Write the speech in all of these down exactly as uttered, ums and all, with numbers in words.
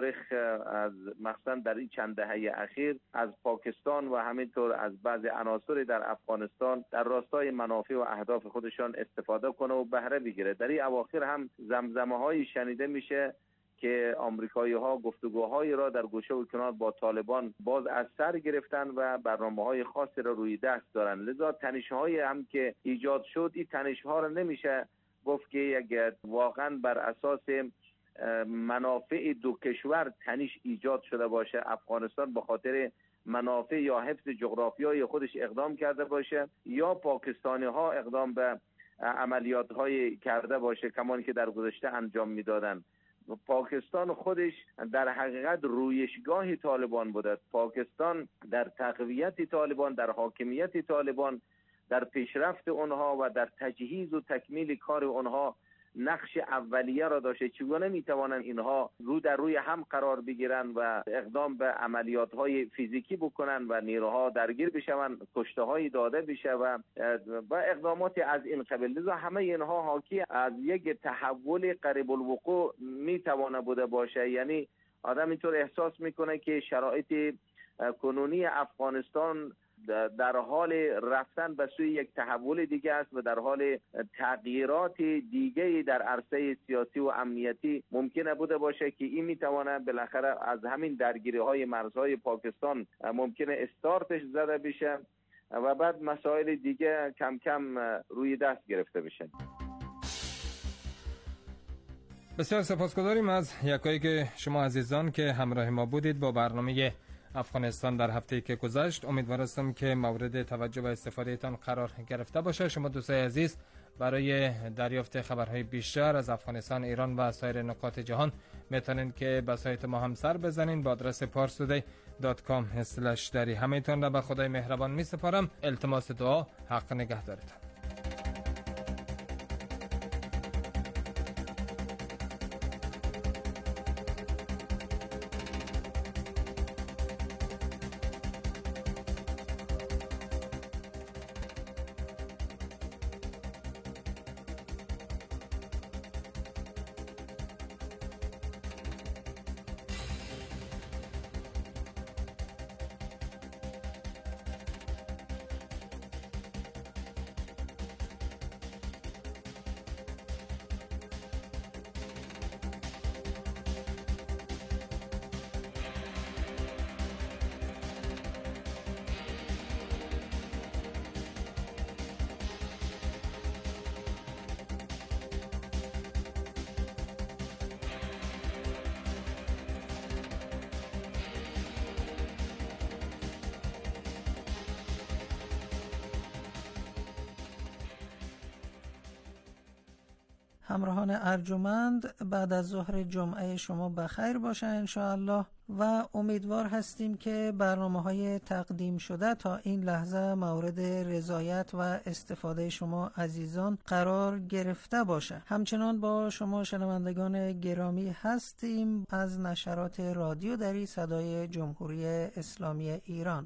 تاریخ از مثلا در این چند دهه اخیر از پاکستان و همینطور از بعضی عناصر در افغانستان در راستای منافع و اهداف خودشان استفاده کنه و بهره بگیره. در این اواخر هم زمزمه های شنیده میشه که آمریکایی ها گفتگوهایی را در گوشه و کنار با طالبان باز از سر گرفتن و برنامه های خاصی را روی دست دارن. لذا تنش های هم که ایجاد شد، این تنش ها را نمیشه گفت که یک واقعا بر اساس منافع دو کشور تنش ایجاد شده باشه. افغانستان به خاطر منافع یا حفظ جغرافیایی خودش اقدام کرده باشه یا پاکستانی ها اقدام به عملیات های کرده باشه کمانی که در گذشته انجام میدادن. پاکستان خودش در حقیقت رویشگاه طالبان بوده. پاکستان در تقویت طالبان، در حاکمیت طالبان، در پیشرفت اونها و در تجهیز و تکمیل کار اونها نقش اولیه را داشته. چگونه میتوانند اینها رو در روی هم قرار بگیرن و اقدام به عملیات های فیزیکی بکنن و نیروها درگیر بشون، کشته های داده بشه و و اقدامات از این قبیل. لذا همه اینها حاکی از یک تحول قریب الوقوع میتوانه بوده باشه. یعنی آدم اینطور احساس میکنه که شرایط کنونی افغانستان در حال رفتن به سوی یک تحول دیگه است و در حال تغییرات دیگه در عرصه سیاسی و امنیتی ممکنه بوده باشه که این میتونه بالاخره از همین درگیری های مرزهای پاکستان ممکنه استارتش زده بشه و بعد مسائل دیگه کم کم روی دست گرفته بشه. بسیار سپاسگزاریم از یکایی که شما عزیزان که همراه ما بودید با برنامه افغانستان در هفته که گذشت. امیدوار هستم که مورد توجه و استفاده تان قرار گرفته باشه. شما دوستای عزیز برای دریافت خبرهای بیشتر از افغانستان، ایران و سایر نقاط جهان میتونید که به سایت ما هم سر بزنین با آدرس پارس دات کام اسلش دری. همه‌تون را به خدای مهربان میسپارم. التماس دعا. حق نگهدارتان. همراهان ارجمند، بعد از ظهر جمعه شما بخیر باشه انشاءالله و امیدوار هستیم که برنامه‌های تقدیم شده تا این لحظه مورد رضایت و استفاده شما عزیزان قرار گرفته باشه. همچنان با شما شنوندگان گرامی هستیم از نشرات رادیو دری صدای جمهوری اسلامی ایران.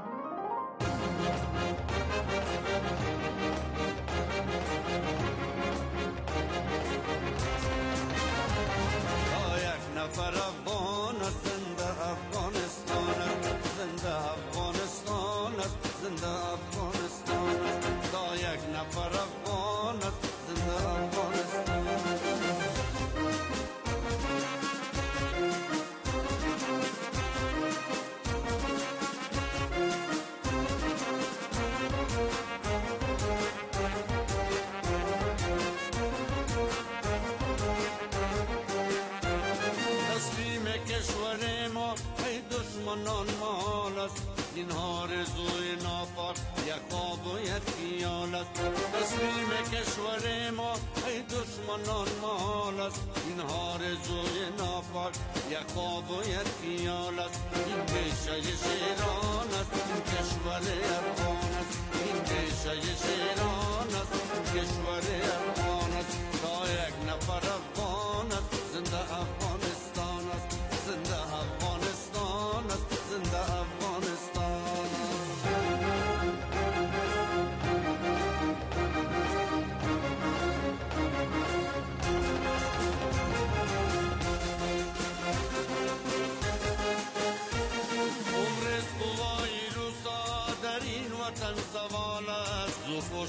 نفر افغان است، زنده افغانستان است، زنده افغانستان است، زنده افغانستان است. تا یک نفر افغان است، زنده افغانستان است. کشور ما ای دشمنان مال است، این آرزوی ناپاک یک خواب و یک خیال است. تصمیم کشور ما ای دشمنان مال است، این آرزوی ناپاک یک خواب و یک خیال است. این دیشه شیران است، این کشور افغان است، این دیشه شیران است، این کشور افغان است. تا یک نفر افغان است، زنده افغانستان است، زنده افغانستان است، زنده افغانستان است.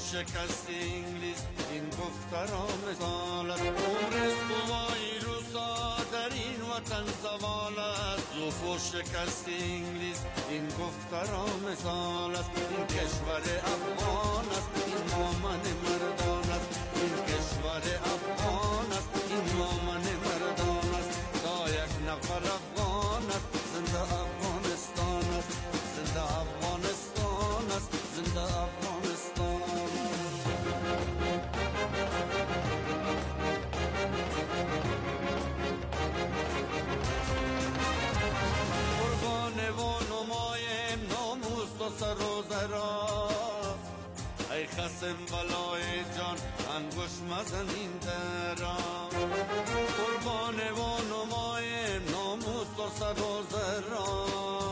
شکست انگلیس این گفترا مثال است. عمر قوای روسا در این وطن زوال است. ضعف و شکست انگلیس این گفترا مثال است. این کشور افغان است، این دامن مردان است. این کشور افغان است، این دامن مردان است. تا یک نفر افغان است، زنده افغانستان است. زنده افغانستان است، زنده افغانستان. قربان و نمایم ناموس و سر و زرا، ای خصم بلای جان انگوش مزن این درا. قربان و نمایم ناموس و سر و زرا،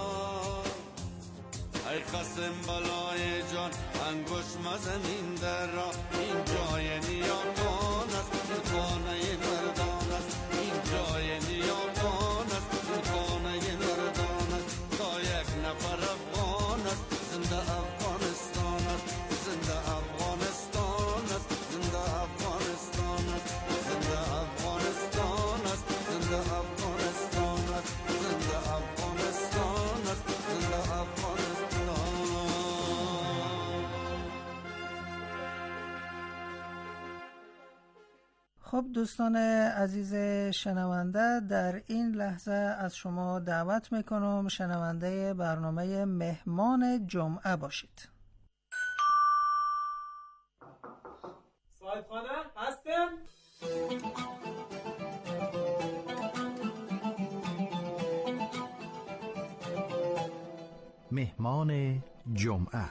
ای خصم بلای جان انگوش مزن این درا. این جای نیاکان است، این خانه مردان است. این جای نیاکان است، این خانه مردان است. تا یک نفر افغان است، زنده افغانستان است. زنده افغانستان است، زنده افغانستان است. زنده افغانستان است، زنده افغانستان است. زنده افغانستان است، زنده افغانستان. خب دوستان عزیز شنونده، در این لحظه از شما دعوت میکنم شنونده برنامه مهمان جمعه باشید. صاحبخانه هستم؟ مهمان جمعه.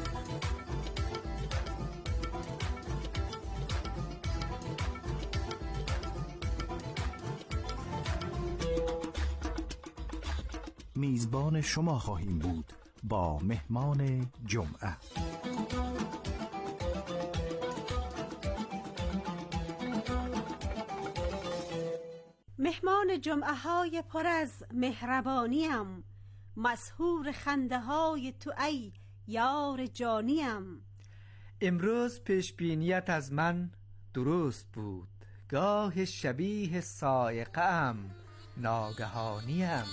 میزبان شما خواهیم بود با مهمان جمعه. مهمان جمعه های پر از مهربانیم، مسحور خنده های تو ای یار جانیم. امروز پیشبینیت از من درست بود، گاه شبیه صاعقه ام ناگهانیم.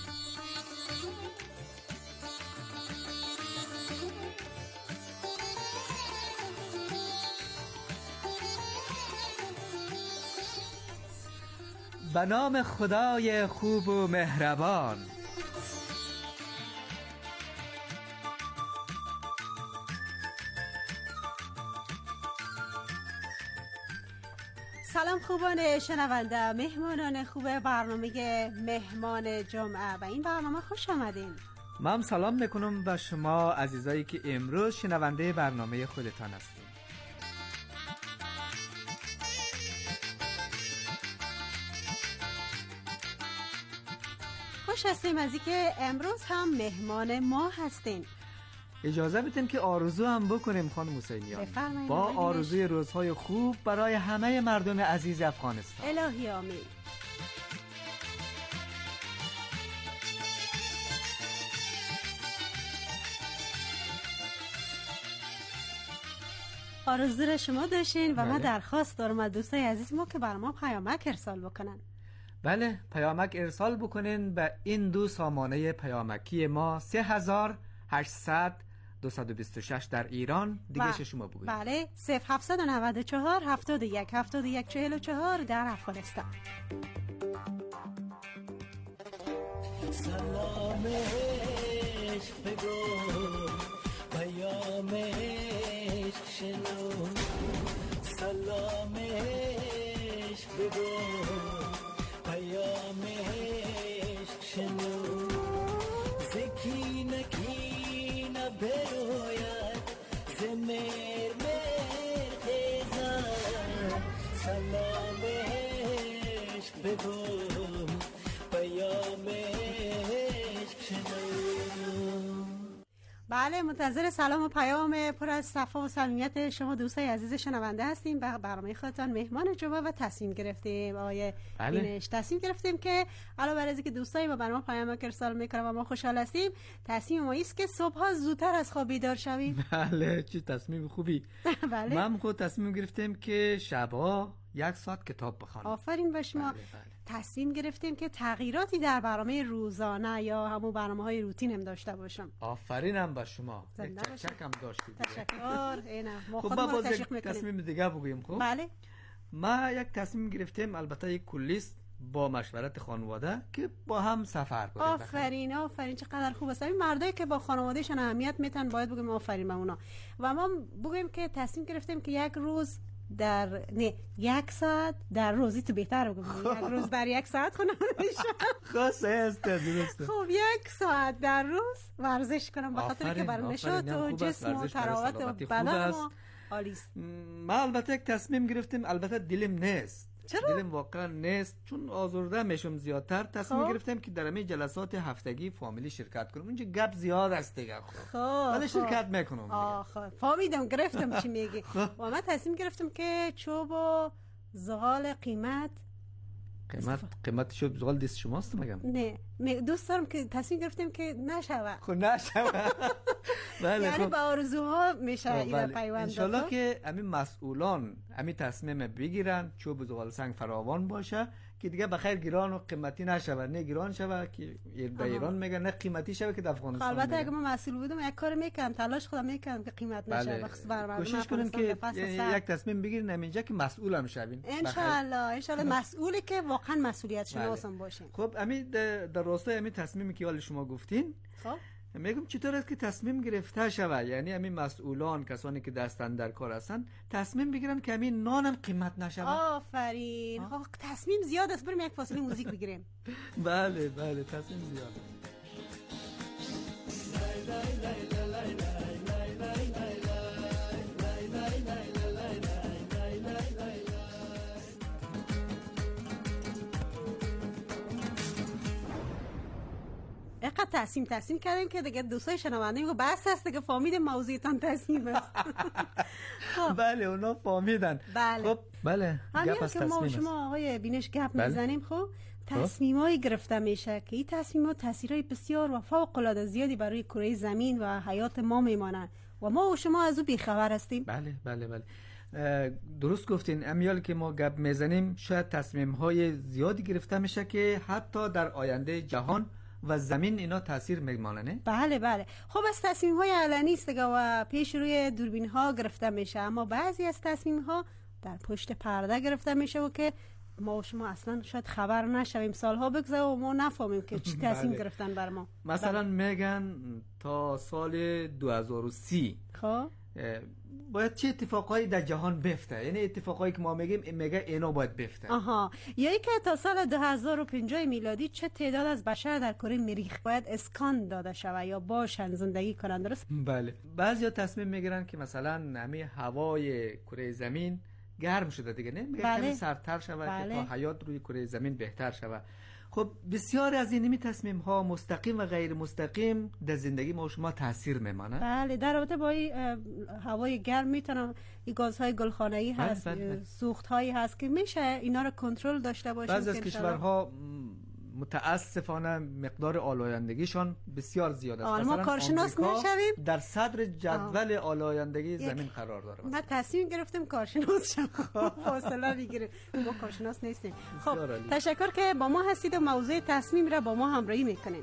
به نام خدای خوب و مهربان. سلام خوبان شنونده، مهمانان خوب برنامه مهمان جمعه. و این برنامه خوش آمدین. من سلام میکنم به شما عزیزایی که امروز شنونده برنامه خودتان هستید. خوش هستیم از اینکه امروز هم مهمان ما هستین. اجازه بدین که آرزو هم بکنیم خانم حسینیان، با آرزوی روزهای خوب برای همه مردم عزیز افغانستان. الهی آمین. آرزو را شما داشتین و بله. من درخواست دارم از دوستای عزیز ما که بر ما پیامک ارسال بکنن. بله، پیامک ارسال بکنین به این دو سامانه پیامکی ما سه هزار و هشتصد دویست و بیست و شش در ایران. دیگه ب... شما بگوید. بله، صفر هفتصد و نود و چهار هفتاد و یک هفتاد و یک چهل و چهار در افغانستان. سلام عشق بگو، پیام عشق شنو. سلام عشق بگو، پیام عشق شنو. زکینه کینه بروید، زمیر میر خیزن. سلام عشق بگو، پیام عشق شنو. بله، منتظر سلام و پیام پر از صفا و صمیمیت شما دوستای عزیز شنونده هستیم. به برنامه خودتان مهمان جمعه و تصمیم گرفتیم آقای بله. بینش تصمیم گرفتیم که علاوه بر اینکه دوستای با برنامه پیام ارسال میکنن و ما خوشحال هستیم، تصمیم ما است که صبح زودتر از خواب بیدار شویم. بله، چه تصمیم خوبی. بله. من خود تصمیم گرفتیم که شبا یک ساعت کتاب بخوانم. آفرین به شما. بله، بله. تصمیم گرفتیم که تغییراتی در برنامه روزانه یا همون برنامه‌های روتین هم داشته باشم. آفرینم به شما. زنده یک باشید. چکچک هم داشتید. تشکر. اینا ما خب خودمون باز تشویق یک میکنیم. تصمیم دیگه بگویم. خب بله. ما یک تصمیم گرفتیم، البته یک کلیست با مشورت خانواده، که با هم سفر کنیم. آفرین آفرین، چقدر خوب است. این مردایی که با خانوادهشون اهمیت میتن باید بگیم آفرین به اونا. و ما بگیم که تصمیم گرفتیم که یک روز در نه یک ساعت در روزی تو بهتر بگم یک روز در یک ساعت خونم میشم. خاصه است، درسته. خب یک ساعت در روز ورزش کنم به خاطر که برای نشاط و جسم و تراوت و بدن ما عالی است. ما البته یک تصمیم گرفتیم، البته دلم نیست. چرا؟ دلم واقعا نیست، چون آزرده میشم زیادتر. تصمیم خب. گرفتیم که در همین جلسات هفتگی فامیلی شرکت کنم. اونجا گپ زیاد است دیگه. خب ولی شرکت میکنم. آه خب فهمیدم، گرفتم چی میگی. و من تصمیم گرفتم که چوب و زغال قیمت قیمت قیمت شوب زغال دست شماست مگم؟ نه می- دوست دارم که تصمیم گرفتیم که نشوه. خب نشوه. بله، یعنی خب. با آرزوها میشه خب، اینا بله. پیوند. انشالله که همین مسئولان همین تصمیم بگیرن، چوب زغال سنگ فراوان باشه که دیگه بخیر گران و قیمتی نشوه. نه گران شوه که در ایران میگن، نه قیمتی شوه که در افغانستان البته میگن. اگه من مسئول بودم یک کار میکنم، تلاش خودم میکنم که قیمت نشه. بله. بخصوص بر مردم کوشش کنیم افغانستان که به فصل یعنی سرد. یک تصمیم بگیرین همینجا که مسئول هم شوین. انشالله انشالله مسئولی که واقعا مسئولیت شناس هم باشیم. خب همین در در راستای همین تصمیمی که حال شما گفتین، خب میگم چطور است که تصمیم گرفته شود، یعنی همین مسئولان، کسانی که دستن در کار هستن، تصمیم بگیرن که همین نانم قیمت نشود. آفرین. خب تصمیم زیاد است، بریم یک فاصله موزیک بگیریم. بله بله، تصمیم زیاد. اینقدر تصمیم تصمیم کردیم که دیگه دوستای شنونده میگه بس است دیگه، فهمید موضوعتان تصمیم است. خب بله، اونا فهمیدن. بله. خب بله، همین گپ از که ما تصمیم شما است. آقای بینش گپ بله. میزنیم. خب تصمیمایی گرفته میشه که این تصمیمات تاثیرای بسیار و فوق العاده زیادی برای کره زمین و حیات ما میمانند و ما و شما از او بیخبر هستیم. بله بله بله، اه، درست گفتین. امیال که ما گپ میزنیم شاید تصمیم های زیادی گرفته میشه که حتی در آینده جهان و زمین اینا تاثیر میمانه، نه؟ بله بله. خب از تصمیم های علنی است دیگه و پیش روی دوربین ها گرفته میشه، اما بعضی از تصمیم ها در پشت پرده گرفته میشه و که ما و شما اصلا شاید خبر نشویم، سالها بگذره و ما نفهمیم که چی تصمیم بله. گرفتن بر ما. مثلا میگن تا سال دو هزار و سی خب باید چه اتفاقایی در جهان بیفته، یعنی اتفاقایی که ما میگیم میگه اینا باید بیفته. آها، یا ای که تا سال دو هزار و پنجاه میلادی چه تعداد از بشر در کره مریخ باید اسکان داده شود یا باشن زندگی کنند، درست؟ بله. بعضیا تصمیم میگیرن که مثلا همه هوای کره زمین گرم شده دیگه، نه میگه بله. کمی سردتر شود بله. که تا حیات روی کره زمین بهتر شود. خب بسیار از این تصمیم ها مستقیم و غیر مستقیم در زندگی ما و شما تاثیر میمانه. بله، در رابطه با این اه، هوای گرم میتونم این گازهای گلخانه‌ای بله، هست، بله، بله. سوخت‌هایی هست که میشه اینا رو کنترل داشته باشیم. بعضی از که کشورها متاسفانه مقدار آلایندگیشون بسیار زیاد است. آه، ما مثلا کارشناس آمریکا نشویم؟ در صدر جدول آلایندگی زمین قرار داره. ما تصمیم گرفتیم کارشناس شیم. فاصله بگیریم، ما کارشناس نیستیم. خب بسیار عالی. تشکر که با ما هستید و موضوع تصمیم را با ما همراهی میکنید.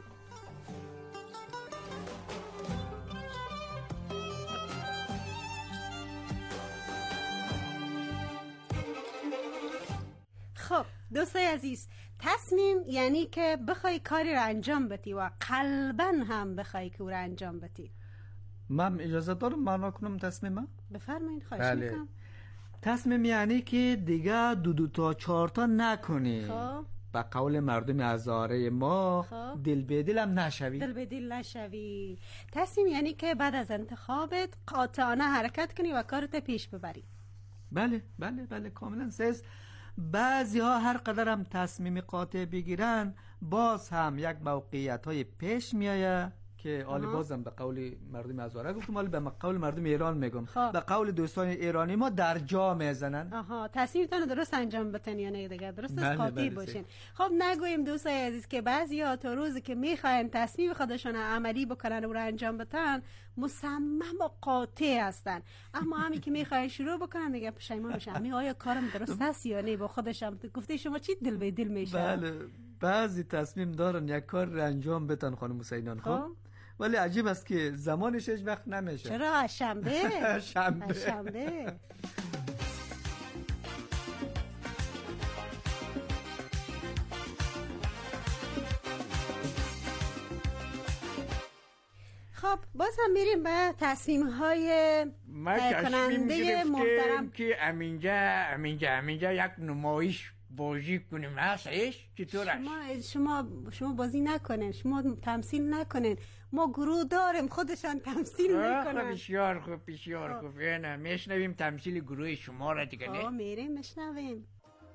خب دوستای عزیز، تصمیم یعنی که بخوای کاری را انجام بدی و قلباً هم بخوای که او را انجام بدی. من اجازه دارم معنا کنم تصمیم؟ بفرمایید، خواهش بله. میکنم. تصمیم یعنی که دیگه دو دو تا چهار تا نکنی. خب با قول مردم هزاره ما خب. دل به دل هم نشوی. دل به دل نشوی. تصمیم یعنی که بعد از انتخابت قاطعانه حرکت کنی و کارت پیش ببری. بله بله بله، کاملا سیز. بعضی ها هر قدر هم تصمیم قاطع بگیرن باز هم یک موقعیت های پیش میآید که حالا بازم به قول مردم ازواره گفتم، حالا به قول مردم ایران میگم. خب. به قول دوستان ایرانی ما در جا میزنن. آها، تصمیمتون درست انجام بدین یا نه دیگه، درست بله، قاطع بله، باشین. خب نگویم دوستای عزیز که بعضیا تا روزی که میخواین تصمیم خودشون عملی بکنن و رو انجام بدن مصمم و قاطع هستن، اما همین که میخواین شروع بکنن دیگه پشیمون میشن. می آیا کارم درست است یا نه؟ با خودشم گفته شما چی دل به دل میشه. بله، بعضی تصمیم دارن یک کار رو انجام بدن خانم حسینان. خب ولی عجیب است که زمانش هیچ وقت نمیشه. چرا؟ شنبه شنبه شنبه خب باز هم میریم به تصمیم های ما تصمیم گرفتیم که امینجا امینجا امینجا یک نمایش بازی کنیم، هستش؟ چطور است؟ شما شما شما بازی نکنین، شما تمثیل نکنین، ما گروه داریم خودشان تمثیل میکنن. بسیار خوب بسیار خوب. نه میشنویم تمثیل گروه شما را دیگه. نه میریم میشنویم.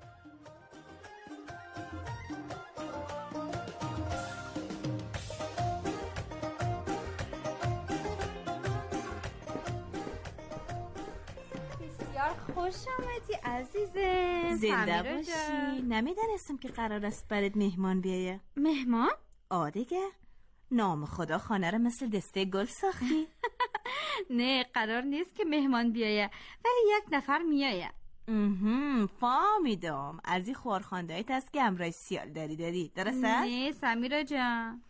خوش آمدی عزیزم. زنده باشی. نمیدانستم که قرار است برات مهمان بیایه. مهمان؟ آ دیگه نام خدا خانه را مثل دسته گل ساختی. نه قرار نیست که مهمان بیایه، ولی یک نفر میایه. اهم فهمیدم. از این خوارخاندهایت است که امرای سیال داری داری، درست است؟ نه سمیرا جان.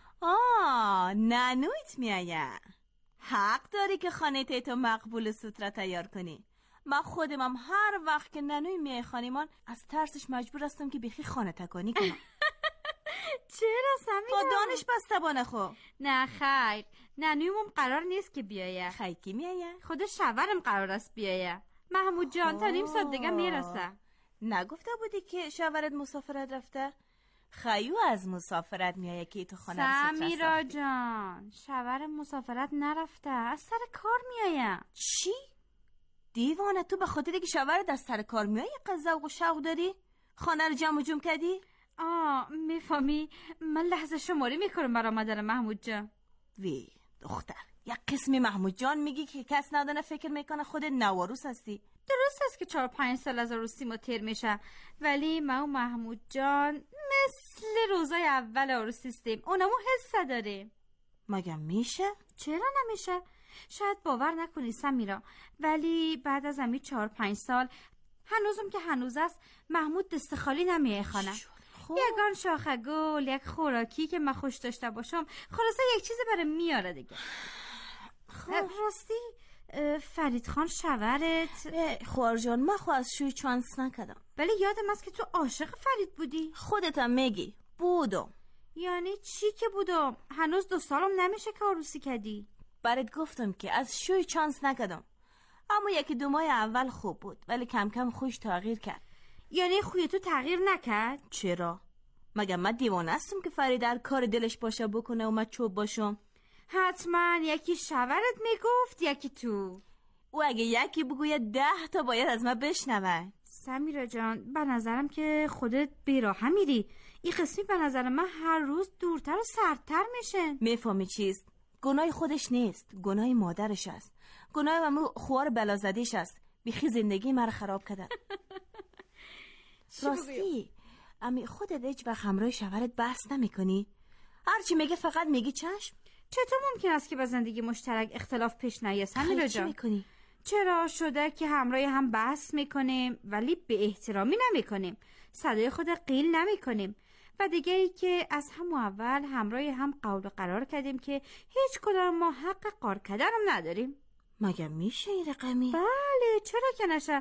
آه ننویت میایه. حق داری که خانه تو مقبول سوترا تیار کنی. من خودم هم هر وقت که ننوی میای خانیمان از ترسش مجبور هستم که بیخی خانه تکانی کنم. چرا سمیرا؟ تو دانش بسته با نخو. نه خیر، ننویمون قرار نیست که بیایه. خیلی کی میایه؟ خود شوهرم قرار است بیایه. محمود جان تا نیم ساعت دیگه میرسه. نگفته بودی که شوهرت مسافرت رفته؟ خیو از مسافرت میایه که تو خانه رو سوترا سمیرا جان شوهرم مسافرت نرفته، از سر کار میایه. چی؟ دیوانه تو به خاطر که شوهرت از سر کار میایه قزاق و شوق داری؟ خانه رو جمع و جمع کردی؟ آه میفهمی، من لحظه شماری میکنم برای آمدن محمود جان. وی دختر یک قسمی محمود جان میگی که کس ندانه فکر میکنه خودت نواروس هستی. درست است که چهار پنج سال از عروسی ما تیر میشه، ولی ما و محمود جان مثل روزای اول عروسی هستیم، اونمو حس داریم. مگه میشه؟ چرا نمیشه؟ شاید باور نکنی سمیرا، ولی بعد از همین چهار پنج سال هنوزم که هنوز است محمود دست خالی نمیه خانه. یگان شاخه گل، یک خوراکی که من خوش داشته باشم، خلاصه یک چیزی برای میاره دیگه. راستی فرید خان شوهرت؟ خوار جان من خو از شوی چانس نکدم، ولی یادم است که تو عاشق فرید بودی. خودتم میگی بودم. یعنی چی که بودم؟ هنوز دو سالم نمیشه که عروسی کردی. برات گفتم که از شوی چانس نکدم، اما یکی دو ماه اول خوب بود ولی کم کم خوش تغییر کرد. یعنی خوی تو تغییر نکرد؟ چرا؟ مگه من دیوانه هستم که فرید در کار دلش باشه بکنه و من چوب باشم؟ حتما یکی شوهرت میگفت یکی تو. او اگه یکی بگوید ده تا باید از من بشنوه. سمیرا جان به نظرم که خودت بیراه میری. این قسمی به نظر من هر روز دورتر و سردتر میشه. میفهمی چیست؟ گناه خودش نیست، گناه مادرش است. گناه همون خوار بلازدیش است. بیخی زندگی مرا خراب کردن. راستی امی خودت هیچ وقت همراه شوهرت بحث نمی کنی؟ هرچی میگه فقط میگی چشم؟ چطور ممکن است که به زندگی مشترک اختلاف پیش نیاد سمیرا جان؟ میکنی؟ چرا شده که همراه هم بحث میکنیم ولی به احترامی نمیکنیم، صدای خود قیل نمیکنیم، و دیگه ای که از همون اول همراه هم قول و قرار کردیم که هیچ کدام ما حق قار کردن هم نداریم. مگه میشه این رقمی؟ بله چرا که نشه.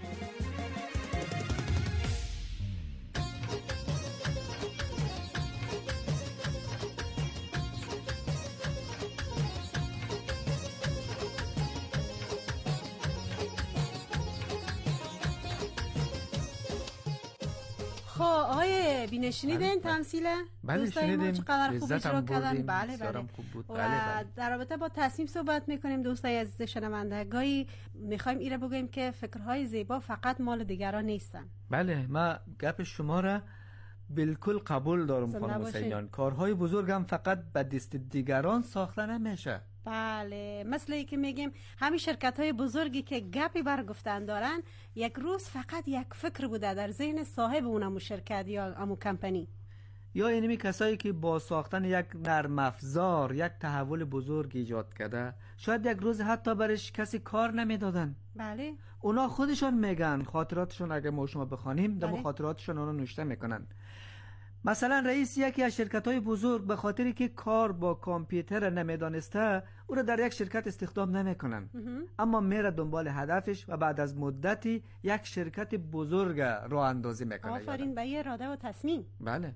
خب آقای بینه شنیدین تمثیله؟ بله شنیدیم، چقدر خوب اجرا کردن. بله بله خوب بود. و بله بله. در رابطه با تصمیم صحبت میکنیم دوستای عزیز شنونده. گاهی میخوایم ایره بگوییم که فکرهای زیبا فقط مال دیگران نیستن. بله ما گپ شما را بالکل قبول دارم خانم حسینیان. کارهای بزرگ هم فقط به دست دیگران ساخته نمیشه. بله، مثل ای که میگیم همین شرکت های بزرگی که گپی بر گفتن دارن، یک روز فقط یک فکر بوده در ذهن صاحب اونمو شرکت یا امو کمپانی، یا اینمی کسایی که با ساختن یک نرم افزار یک تحول بزرگ ایجاد کرده، شاید یک روز حتی برش کسی کار نمیدادن. بله، اونا خودشون میگن، خاطراتشون اگه ما شما بخوانیم در خاطراتشون اونا نوشته میکنن. مثلا رئیس یکی از شرکت‌های بزرگ به خاطری که کار با کامپیوتر نمیدانسته او را در یک شرکت استخدام نمیکنن، اما میره دنبال هدفش و بعد از مدتی یک شرکت بزرگ راه اندازی میکنه. آفرین به یه اراده و تصمیم. بله.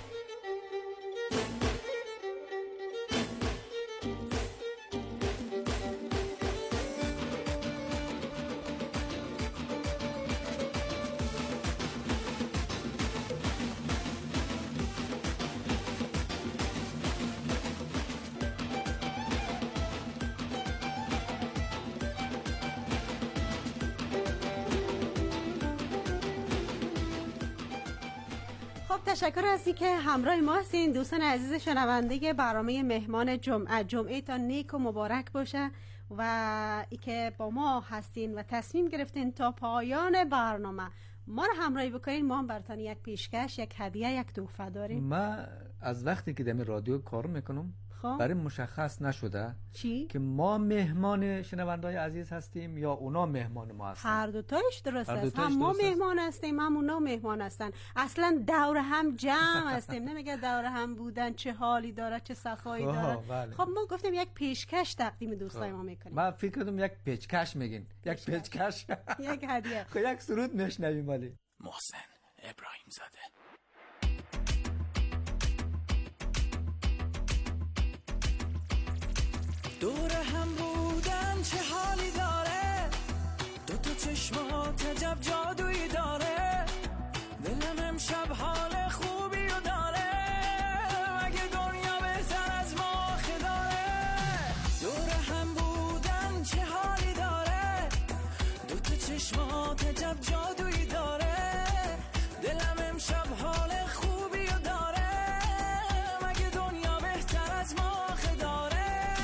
تشکر از اینکه همراه ما هستین دوستان عزیز شنونده برنامه مهمان جمعه. جمعه تا نیک و مبارک باشه و اینکه با ما هستین و تصمیم گرفتین تا پایان برنامه ما رو همراهی بکنین. ما هم براتون یک پیشکش، یک هدیه، یک تحفه داریم. ما از وقتی که در رادیو کار میکنم خب؟ برای مشخص نشده چی؟ که ما مهمان شنوندای عزیز هستیم یا اونا مهمان ما هستن. هر دو تایش درست است. هم ما مهمان هستیم هم اونا مهمان هستن. اصلا دور هم جمع هستیم. نمیگه دور هم بودن چه حالی داره، چه صفایی داره. بله. خب ما گفتیم یک پیشکش تقدیم دوستای ما میکنیم. ما فکر کردم یک پیشکش میگین. یک پیشکش. یک هدیه. خب یک سرود میشنویم. ولی محسن ابراهیم زاده. دور هم بودن چه حالی داره، دو تا چشمات عجب جادویی داره، دلم امشب حال خوبی رو داره، مگه دنیا بهتر از ما داره. دور هم بودن چه حالی داره، دو تا چشمات عجب جادویی داره، دلم امشب حال خوبی رو داره، مگه دنیا بهتر از ما داره.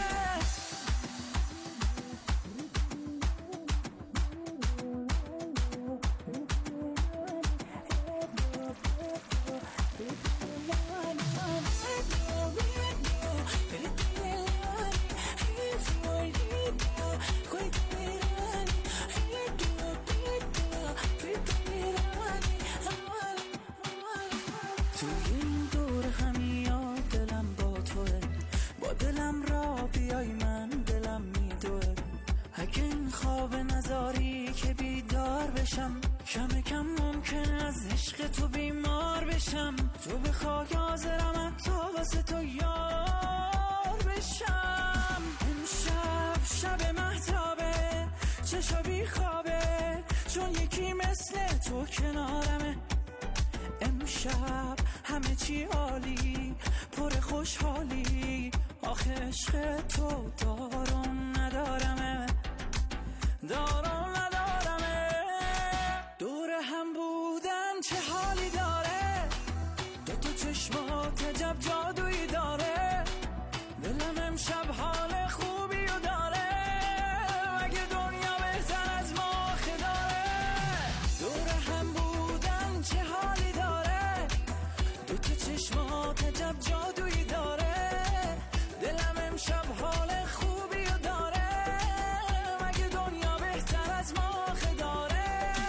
کم کم ممکن از عشق تو بیمار بشم، تو بخوای حاضرم حتی واسه تو یار بشم. امشب شب مهتابه، چشا بی خوابه، چون یکی مثل تو کنارمه. امشب همه چی عالی، پر خوشحالی، آخه عشق تو دارم ندارمه، دارم ندارمه. دور هم بودن چه حالی داره، دو تا چشمات عجب جادویی داره، دلم امشب حال خوبی رو داره، مگه دنیا بهتر از ما داره. دور هم بودن چه حالی داره، دو تا چشمات عجب جادویی داره، دلم امشب حال خوبی رو داره، مگه دنیا بهتر از ما داره.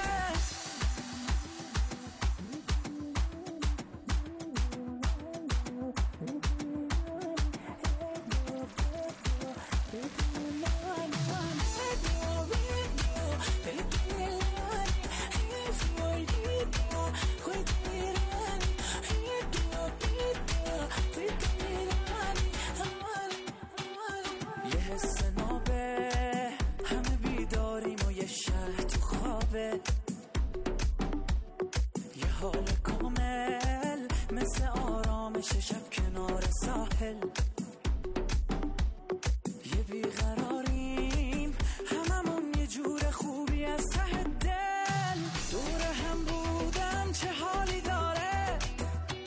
یه حس نابه، همه بیداریم و یه شهر تو خوابه، یه حال کامل مثل آرامش شب کنار ساحل، یه بیقراریم هممون یه جور خوبی از ته دل. دور هم بودن چه حالی داره،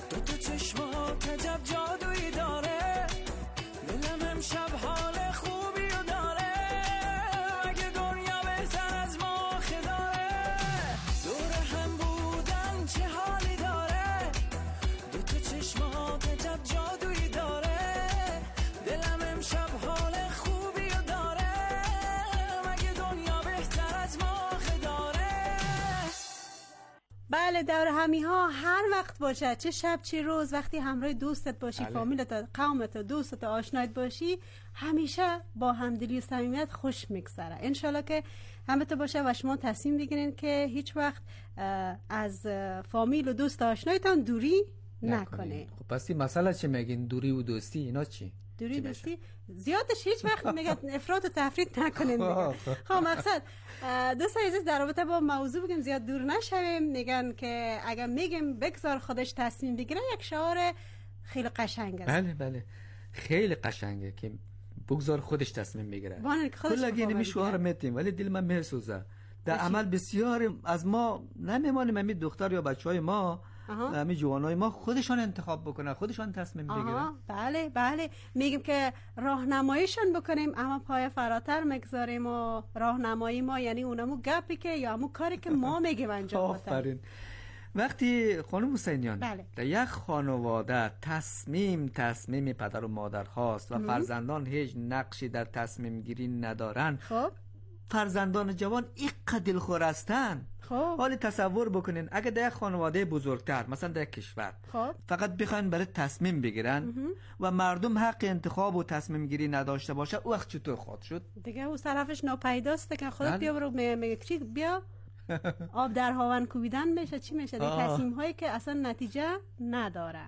بله دور همی ها هر وقت باشه، چه شب چه روز، وقتی همراه دوستت باشی، فامیلت، قومت، دوستت، آشنایت باشی، همیشه با همدلی و صمیمیت خوش میگذره. انشالله که همه تو باشه و شما تصمیم بگیرین که هیچ وقت از فامیل و دوست آشنایتان دوری نکنه. خب پس این مسئله چی میگین؟ دوری و دوستی اینا چی؟ دوری دوستی زیادش هیچ وقت میگن افراط و تفرید نکنین. خب مقصد دوست عزیز در رابطه با موضوع بگیم زیاد دور نشویم. میگن که اگر میگیم بگذار خودش تصمیم بگیره، یک شعار خیلی قشنگ است. بله بله خیلی قشنگه که بگذار خودش تصمیم بگیره. کل اگه اینمی شعار میتیم ولی دل من میسوزه. در عمل بسیار از ما نمیمانیم همین دختر یا بچهای ما، همین جوانای ما خودشان انتخاب بکنن، خودشان تصمیم بگیرن. بله بله میگیم که راهنماییشون بکنیم، اما پای فراتر میگذاریم و راهنمایی ما یعنی اونمو گپی که یا همون کاری که ما میگیم انجام بدن. آفرین. وقتی خانم حسینیان بله. در یک خانواده تصمیم تصمیم پدر و مادر هاست و مم. فرزندان هیچ نقشی در تصمیم گیری ندارن، خب فرزندان جوان اینقدر دلخور هستن. خب حالی تصور بکنین اگه در یک خانواده بزرگتر مثلا در کشور خب فقط بخواین برای تصمیم بگیرن مهم. و مردم حق انتخاب و تصمیم گیری نداشته باشه، او وقت چطور خواهد شد؟ دیگه اون طرفش ناپیداست که خودت بیا برو میگه چی بیا آب در هاون کوبیدن میشه، چی میشه؟ دیگه تصمیم هایی که اصلا نتیجه نداره.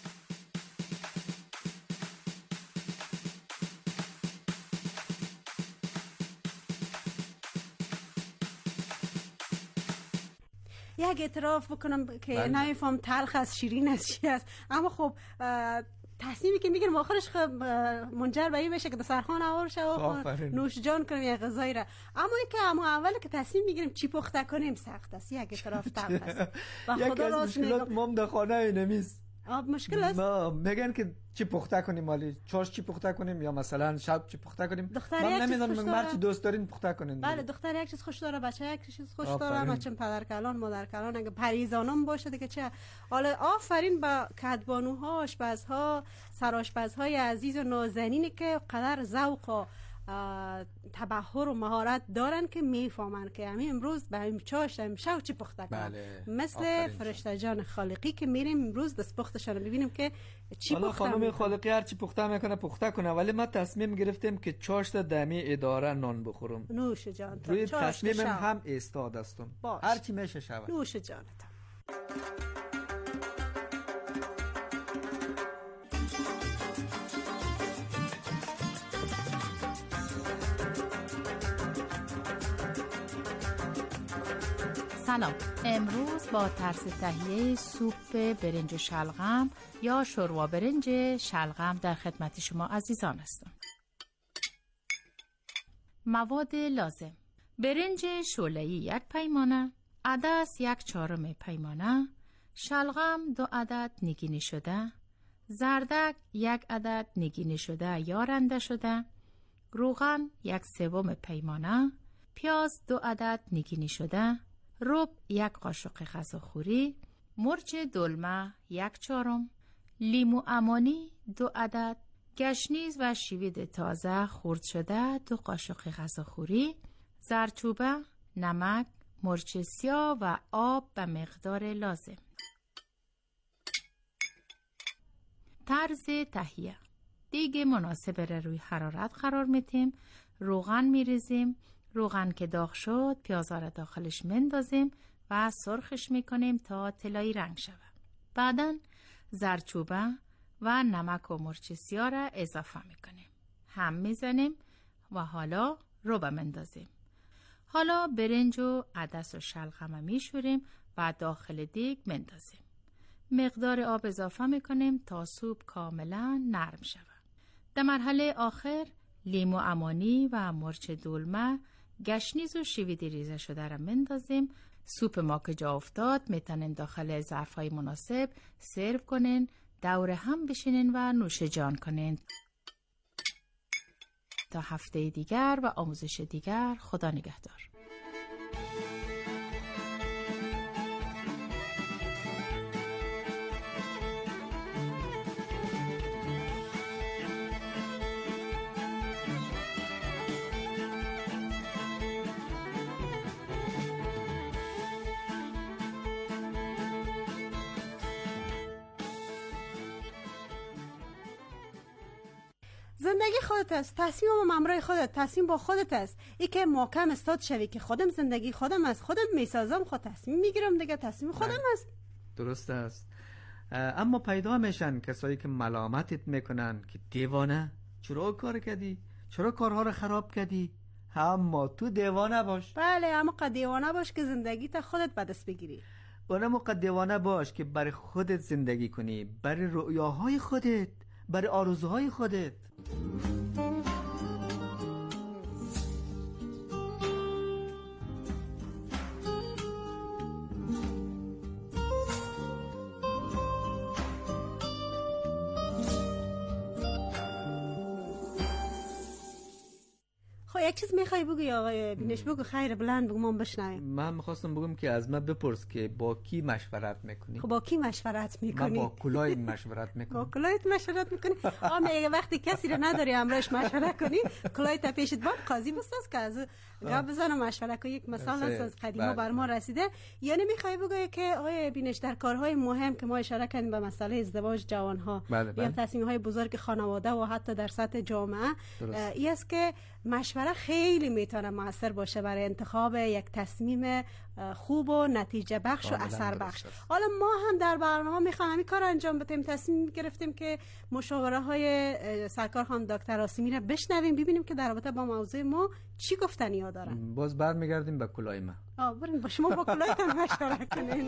یک اعتراف بکنم که نمیفهم تلخ از شیرین از چی است، اما خب تصمیمی که میگیرم آخرش خب منجر به این بشه که دسترخوان آور شه و نوش جان کنیم یک غذایی را. اما این که اما اول که تصمیم میگیریم چی پخته کنیم سخت است. یک اعتراف تلخ است. و خدا راست مشکلات مام در خانه نمیست. آب مشکل است. ما میگن که چی پخته کنیم، مالی چاش چی پخته کنیم یا مثلا شب چی پخته کنیم. من نمیدونم مرد چی دوست دارین پخته کنین. بله دختر یک چیز خوش داره، بچه یک چیز خوش داره، بچه پدر کلان مادر کلان اگه پریزانم باشه دیگه چه. حالا آفرین با کدبانوها، آشپزها، سرآشپزهای عزیز و نازنینی که قدر ذوق و تبحر و مهارت دارن که میفهمن که همین امروز به این چاش امشب چی پخته کنن. بله. مثل فرشته جان خالقی که میریم امروز دست پختشون رو ببینیم که چی پخته. خانم خالقی هر چی پخته میکنه پخته کنه، ولی ما تصمیم گرفتیم که چاش تا دمی اداره نان بخورم. نوش جان. روی تصمیمم هم ایستاد هستم. هر چی میشه شود. نوش جانت. سلام. امروز با طرز تهیه سوپ برنج و شلغم یا شوروا برنج شلغم در خدمت شما عزیزان هستم. مواد لازم: برنج شوله‌ای یک پیمانه، عدس یک چهارم پیمانه، شلغم دو عدد نگینی شده، زردک یک عدد نگینی شده یا رنده شده، روغن یک سوم پیمانه، پیاز دو عدد نگینی شده، رب یک قاشق غذاخوری، مرچ دلمه یک چهارم، لیمو عمانی دو عدد، گشنیز و شوید تازه خرد شده دو قاشق غذاخوری، زردچوبه، نمک، مرچ سیاه و آب به مقدار لازم. طرز تهیه: دیگه مناسب را روی حرارت قرار میتیم، روغن میریزیم، روغن که داغ شد پیازا را داخلش مندازیم و سرخش میکنیم تا طلایی رنگ شود. بعداً زردچوبه و نمک و مرچ سیاه را اضافه میکنیم، هم میزنیم و حالا رب مندازیم. حالا برنج و عدس و شلغم میشوریم و داخل دیگ مندازیم. مقدار آب اضافه میکنیم تا سوپ کاملا نرم شود. در مرحله آخر لیمو عمانی و مرچ دلمه، گشنیز و شوید ریزه شده را مندازیم. سوپ ما که جا افتاد میتونین داخل ظرف‌های مناسب سرو کنین، دور هم بشینین و نوش جان کنین. تا هفته دیگر و آموزش دیگر، خدا نگهدار. زندگی خودت است، تصمیم هم همراه خودت، تصمیم با خودت است. ای که محکم استاد شوی که خودم زندگی خودم است، خودم میسازم، خود تصمیم میگیرم دیگه، تصمیم خودم است. درست است. اما پیدا میشن کسایی که ملامتت میکنن که دیوانه، چرا کار کردی؟ چرا کارها رو خراب کردی؟ اما تو دیوانه باش. بله، اما قد دیوانه باش که زندگی تا خودت به دست بگیری. اما قد دیوانه باش که برای خودت زندگی کنی، برای رؤیاهای خودت، برای آرزوهای خودت. خب یک چیز میخوای بگی آقای بینش؟ بگو، خیر بلند بگو ما بشنویم. من میخواستم بگم که از من بپرس که با کی مشورت میکنی؟ خب با کی مشورت میکنی؟ من با کلای مشورت میکنم. با کلایت مشورت میکنی؟ آم اگه وقتی کسی رو نداری همراهش مشورت کنی، کلایت پیشت بام قاضی بساز که از گپ بزنم مشورت کنی. یک مثال است از قدیما بر ما رسیده. یعنی میخوای بگی که آقای بینش در کارهای مهم که ما اشاره کردیم به مسئله ازدواج جوانها یا تصمیم‌های بزرگ خانواده و حتی در سطح جامعه، این است که مشوره خیلی میتونه موثر باشه برای انتخاب یک تصمیم خوب و نتیجه بخش و اثر بخش. حالا ما هم در برنامه میخوایم همین کار انجام بدیم. تصمیم گرفتیم که مشاوره های سرکار خانم دکتر آسیمی را بشنویم، ببینیم که در رابطه با موضوع ما چی گفتنی ها دارن. باز برمیگردیم به کلای ما. آه بریم با شما با کلایت هم مشوره کنین.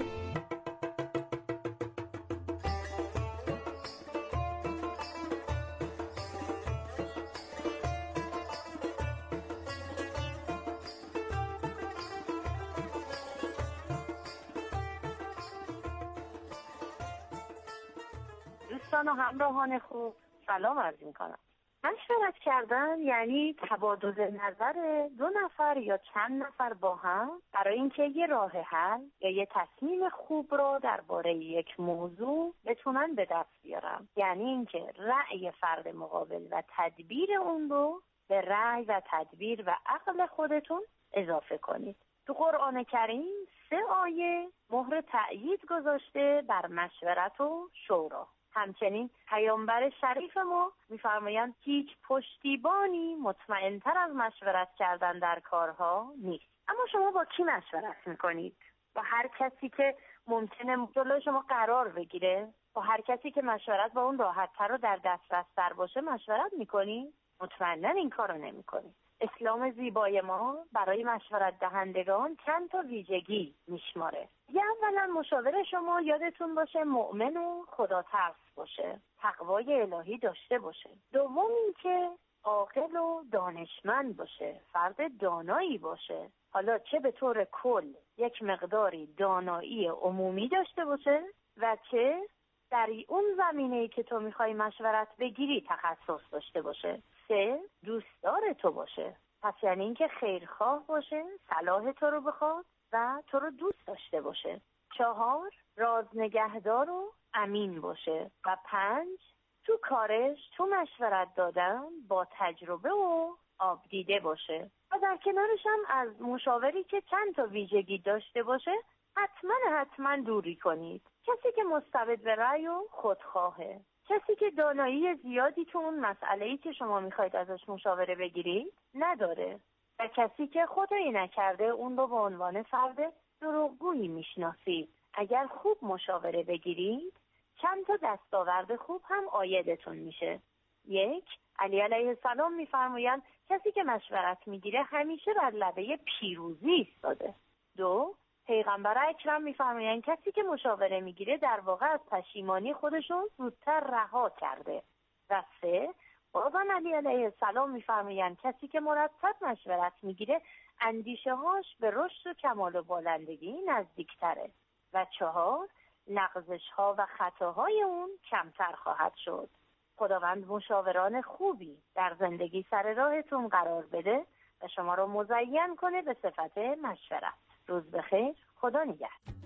دوستان و همراهان خوب، سلام عرض می‌کنم. مشورت کردن یعنی تبادل نظر دو نفر یا چند نفر با هم برای اینکه یه راه حل یا یه تصمیم خوب رو درباره یک موضوع بتونن به دست بیارن. یعنی اینکه رأی فرد مقابل و تدبیر اون رو به رأی و تدبیر و عقل خودتون اضافه کنید. تو قرآن کریم سه آیه مهر تأیید گذاشته بر مشورت و شورا. همچنین پیامبر شریف ما می‌فرمایند هیچ پشتیبانی مطمئن‌تر از مشورت کردن در کارها نیست. اما شما با کی مشورت می‌کنید؟ با هر کسی که ممکنه جلوی شما قرار بگیره؟ با هر کسی که مشورت با اون راحت‌تر و در دسترس تر باشه مشورت می‌کنید؟ مطمئناً این کارو نمی‌کنید. اسلام زیبای ما برای مشورت دهندگان چند تا ویژگی میشماره. یه اولا مشاور شما یادتون باشه مؤمن و خدا ترس باشه، تقوای الهی داشته باشه. دوم این که عاقل و دانشمند باشه، فرد دانایی باشه. حالا چه به طور کل یک مقداری دانایی عمومی داشته باشه و چه در اون زمینه‌ای که تو میخوای مشورت بگیری تخصص داشته باشه. سه، دوستدار تو باشه. پس یعنی اینکه خیرخواه باشه، صلاح تو رو بخواد و تو رو دوست داشته باشه. چهار، راز نگهدار و امین باشه. و پنج، تو کارش، تو مشورت دادن با تجربه و آب دیده باشه. و در کنارش هم از مشاوری که چند تا ویژگی داشته باشه حتما حتما دوری کنید. کسی که مستبد به رأی و خودخواهه، کسی که دانایی زیادی تو اون مسئله‌ای که شما میخواید ازش مشاوره بگیرید نداره و کسی که خدایی نکرده اون رو به عنوان فرد دروغگویی میشناسید. اگر خوب مشاوره بگیرید چند تا دستاورد خوب هم عایدتون میشه. یک، علی علیه السلام میفرمایند کسی که مشورت میگیره همیشه بر لبه پیروزی ایستاده. دو، پیغمبر اکرم میفرمایند کسی که مشاوره میگیره در واقع از پشیمانی خودشون زودتر رها کرده. و سه، بازم علی علیه السلام میفرمایند کسی که مرتب مشورت میگیره اندیشه هاش به رشد و کمال و بالندگی نزدیکتره. و چهار، لغزش ها و خطاهای اون کمتر خواهد شد. خداوند مشاوران خوبی در زندگی سر راهتون قرار بده و شما رو مزین کنه به صفت مشورت. روز بخیر، خدا نگهدار.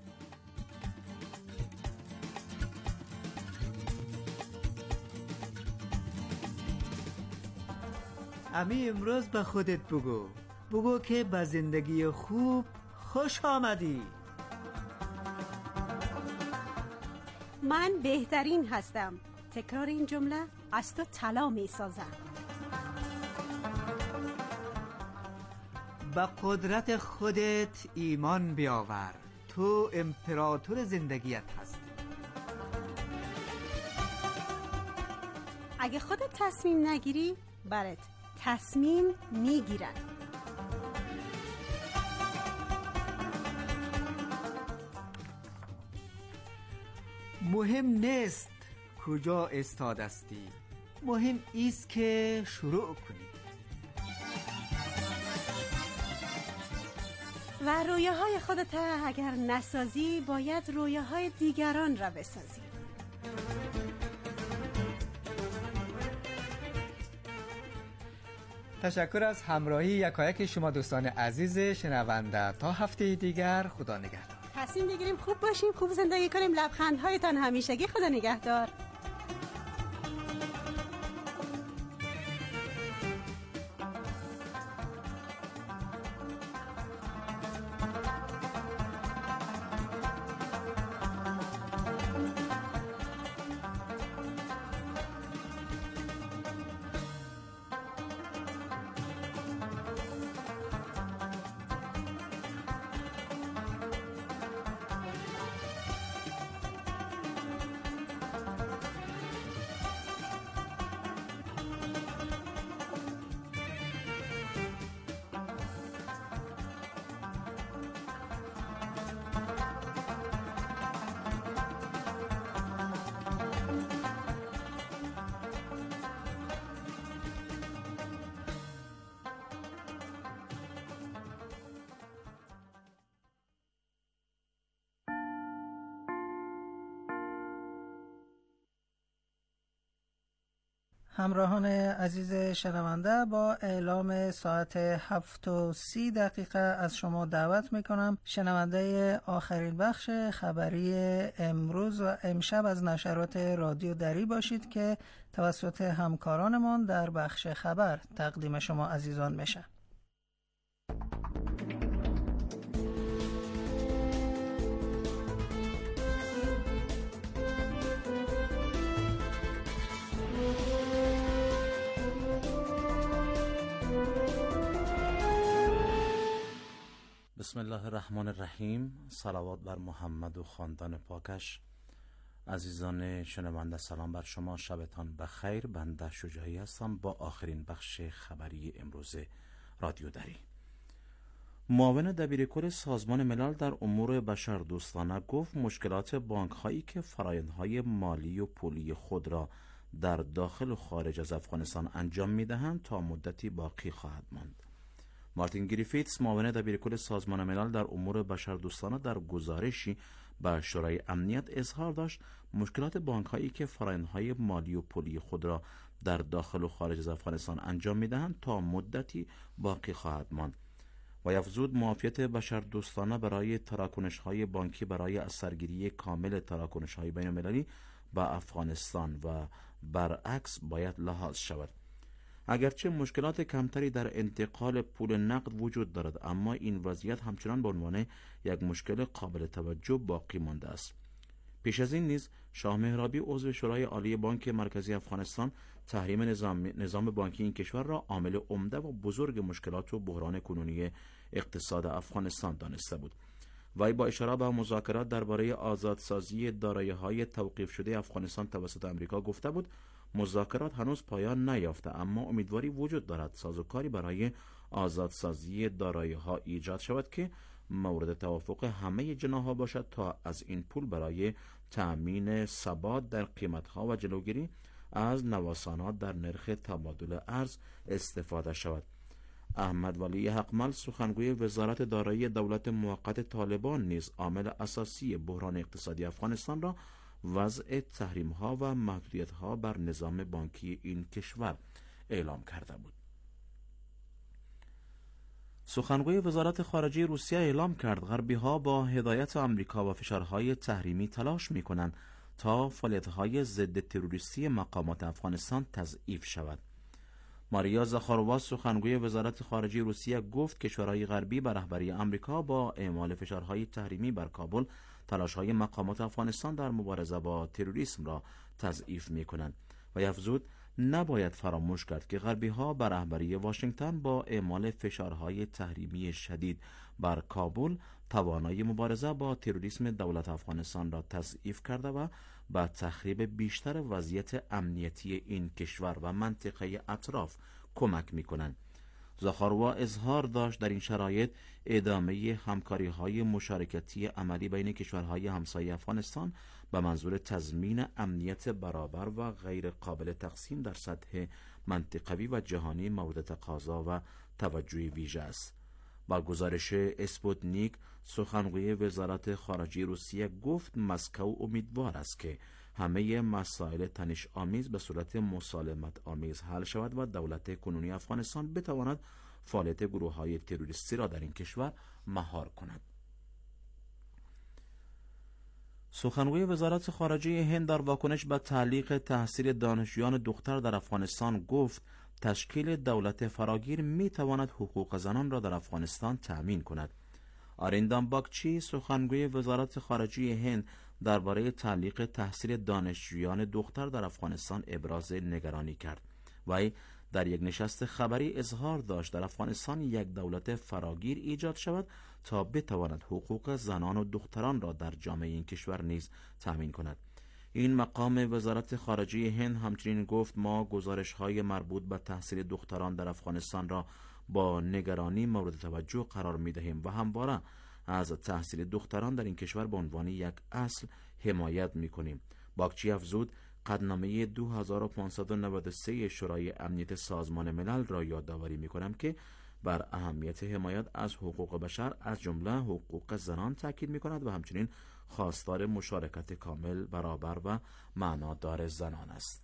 امی امروز به خودت بگو بگو که به زندگی خوب خوش آمدی. من بهترین هستم. تکرار این جمله از تو طلا می سازم. به قدرت خودت ایمان بیاور، تو امپراتور زندگیت هستی. اگه خودت تصمیم نگیری برات تصمیم میگیرن. مهم نیست کجا استادستی، مهم ایست که شروع کنی. و رویاهای خودت اگر نسازی باید رویاهای دیگران را بسازی. تشکر از همراهی یکایک شما دوستان عزیز شنونده. تا هفته دیگر خدا نگهدار. تصمیم بگیریم خوب باشیم، خوب زندگی کنیم. لبخندهایتان همیشگی. خدا نگهدار. همراهان عزیز شنونده، با اعلام ساعت هفت و سی دقیقه از شما دعوت میکنم شنونده آخرین بخش خبری امروز و امشب از نشرات رادیو دری باشید که توسط همکارانمان در بخش خبر تقدیم شما عزیزان میشه. بسم الله الرحمن الرحیم. صلوات بر محمد و خاندان پاکش. عزیزان شنونده سلام بر شما، شبتان بخیر. بنده شجاعی هستم با آخرین بخش خبری امروز رادیو دری. معاون دبیرکل سازمان ملل در امور بشردوستانه گفت مشکلات بانک هایی که فرآیندهای مالی و پولی خود را در داخل و خارج از افغانستان انجام می دهند تا مدتی باقی خواهد ماند. مارتین گریفیتس معاون دبیرکل سازمان ملل در امور بشردوستانه در گزارشی به شورای امنیت اظهار داشت مشکلات بانک هایی که فرآیندهای مالی و پولی خود را در داخل و خارج از افغانستان انجام می دهند تا مدتی باقی خواهد ماند و افزود معافیت بشردوستانه برای تراکنش های بانکی برای اثرگیری کامل تراکنش های بین المللی به افغانستان و برعکس باید لحاظ شود. اگرچه مشکلات کمتری در انتقال پول نقد وجود دارد، اما این وضعیت همچنان به عنوان یک مشکل قابل توجه باقی مانده است. پیش از این نیز شاه مهرابی عضو شورای عالی بانک مرکزی افغانستان تحریم نظام, نظام بانکی این کشور را عامل عمده و بزرگ مشکلات و بحران کنونی اقتصاد افغانستان دانسته بود. وی با اشاره به مذاکرات درباره آزادسازی دارایی‌های توقیف شده افغانستان توسط آمریکا گفته بود مذاکرات هنوز پایان نیافته، اما امیدواری وجود دارد سازوکاری برای آزادسازی دارایی‌ها ایجاد شود که مورد توافق همه جناح‌ها باشد تا از این پول برای تأمین ثبات در قیمت‌ها و جلوگیری از نوسانات در نرخ تبادل ارز استفاده شود. احمد ولی حقمل سخنگوی وزارت دارایی دولت موقت طالبان نیز عامل اساسی بحران اقتصادی افغانستان را وضع تحریم ها و محدودیت ها بر نظام بانکی این کشور اعلام کرده بود. سخنگوی وزارت خارجه روسیه اعلام کرد غربی ها با هدایت آمریکا و فشارهای تحریمی تلاش می کنند تا فعالیت های ضد تروریستی مقامات افغانستان تضعیف شود. ماریا زاخاروا سخنگوی وزارت خارجه روسیه گفت کشورهای غربی به رهبری آمریکا با اعمال فشارهای تحریمی بر کابل تلاش‌های مقامات افغانستان در مبارزه با تروریسم را تضعیف می‌کنند و افزود نباید فراموش کرد که غربی‌ها بر رهبری واشنگتن با اعمال فشارهای تحریمی شدید بر کابل توانایی مبارزه با تروریسم دولت افغانستان را تضعیف کرده و به تخریب بیشتر وضعیت امنیتی این کشور و منطقه اطراف کمک می‌کنند. زاخاروا اظهار داشت در این شرایط ادامه همکاری‌های مشارکتی عملی بین کشورهای همسایه افغانستان به منظور تضمین امنیت برابر و غیر قابل تقسیم در سطح منطقوی و جهانی مورد تقاضا و توجه ویژه است. با گزارش اسپوتنیک، سخنگوی وزارت خارجه روسیه گفت مسکو امیدوار است که همه مسائل تنش آمیز به صورت مسالمت آمیز حل شود و دولت کنونی افغانستان بتواند فعالیت گروه‌های تروریستی را در این کشور مهار کند. سخنگوی وزارت خارجه هند در واکنش به تعلیق تحصیل دانشجویان دختر در افغانستان گفت تشکیل دولت فراگیر می تواند حقوق زنان را در افغانستان تأمین کند. آریندام باگچی، سخنگوی وزارت خارجه هند، درباره تعلیق تحصیل دانشجویان دختر در افغانستان ابراز نگرانی کرد. وی در یک نشست خبری اظهار داشت در افغانستان یک دولت فراگیر ایجاد شود تا بتواند حقوق زنان و دختران را در جامعه این کشور نیز تأمین کند. این مقام وزارت خارجه هند همچنین گفت ما گزارش‌های مربوط به تحصیل دختران در افغانستان را با نگرانی مورد توجه قرار می‌دهیم و همواره از تحصیل دختران در این کشور به عنوان یک اصل حمایت می‌کنیم. باگچی افزود قطعنامه دو هزار و پانصد و نود و سه شورای امنیت سازمان ملل را یادآوری می‌کنم که بر اهمیت حمایت از حقوق بشر از جمله حقوق زنان تاکید می‌کند و همچنین خواستار مشارکت کامل، برابر و معنادار زنان است.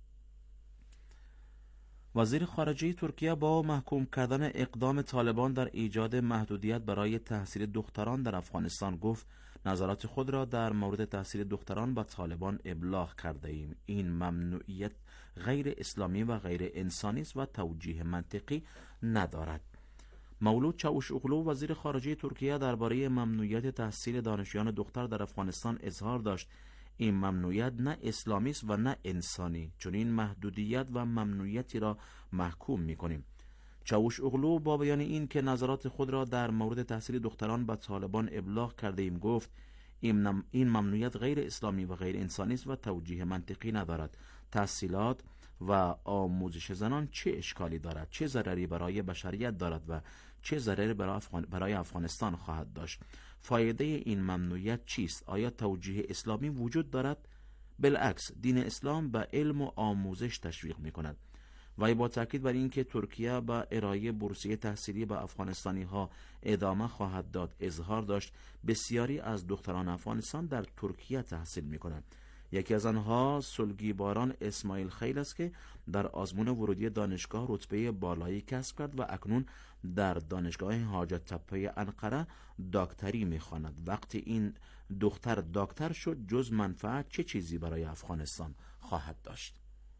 وزیر خارجه ترکیه با محکوم کردن اقدام طالبان در ایجاد محدودیت برای تحصیل دختران در افغانستان گفت نظرات خود را در مورد تحصیل دختران به طالبان ابلاغ کرده ایم. این ممنوعیت غیر اسلامی و غیر انسانی است و توجیه منطقی ندارد. مولود چاوشوغلو، وزیر خارجه ترکیه، درباره ممنوعیت تحصیل دانشجویان دختر در افغانستان اظهار داشت این ممنوعیت نه اسلامی است و نه انسانی، چون این محدودیت و ممنوعیتی را محکوم می‌کنیم. چاوشوغلو با بیان این که نظرات خود را در مورد تحصیل دختران به طالبان ابلاغ کرده ایم گفت این این ممنوعیت غیر اسلامی و غیر انسانی است و توجیه منطقی ندارد. تحصیلات و آموزش زنان چه اشکالی دارد، چه ضرری برای بشریت دارد و چه ضرری برای, افغان... برای افغانستان خواهد داشت؟ فایده این ممنوعیت چیست؟ آیا توجیه اسلامی وجود دارد؟ بالعکس، دین اسلام به علم و آموزش تشویق می کند. و با تاکید بر اینکه ترکیه با ارائه بورسیه تحصیلی به افغانستانی ها ادامه خواهد داد اظهار داشت بسیاری از دختران افغانستان در ترکیه تحصیل می کنند. یکی از آنها سلگیباران اسماعیل خیل است که در آزمون ورودی دانشگاه رتبه بالایی کسب کرد و اکنون در دانشگاه حاجت تپه انقره دکتری می‌خواند. وقتی این دختر دکتر شد جز منفعت چه چیزی برای افغانستان خواهد داشت؟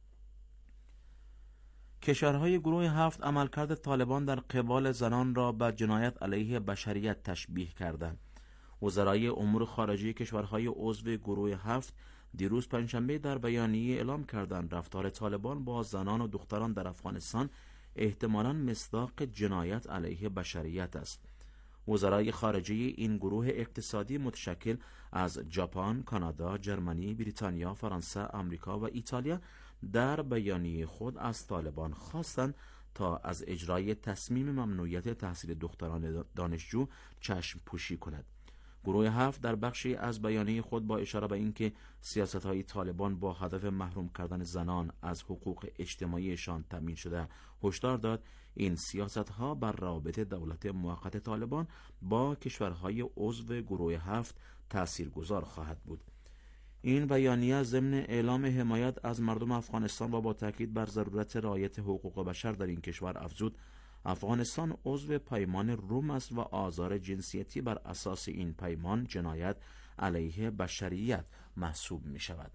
کشورهای گروه هفت عملکرد طالبان در قبال زنان را به جنایت علیه بشریت تشبیه کردند. وزرای امور خارجه کشورهای عضو گروه هفت دیروز پنجشنبه در بیانیه اعلام کردند رفتار طالبان با زنان و دختران در افغانستان احتمالاً مصداق جنایت علیه بشریت است. وزرای خارجه این گروه اقتصادی متشکل از ژاپن، کانادا، جرمنی، بریتانیا، فرانسه، آمریکا و ایتالیا در بیانیه خود از طالبان خواستند تا از اجرای تصمیم ممنوعیت تحصیل دختران دانشجو چشم پوشی کند. گروه هفت در بخشی از بیانیه خود با اشاره به اینکه سیاست‌های طالبان با هدف محروم کردن زنان از حقوق اجتماعیشان تامین شده هشدار داد این سیاست‌ها بر روابط دولت موقت طالبان با کشورهای عضو گروه هفت تاثیرگذار خواهد بود. این بیانیه ضمن اعلام حمایت از مردم افغانستان و با تاکید بر ضرورت رعایت حقوق بشر در این کشور افزود افغانستان عضو پیمان روم است و آزار جنسیتی بر اساس این پیمان جنایت علیه بشریت محسوب می شود.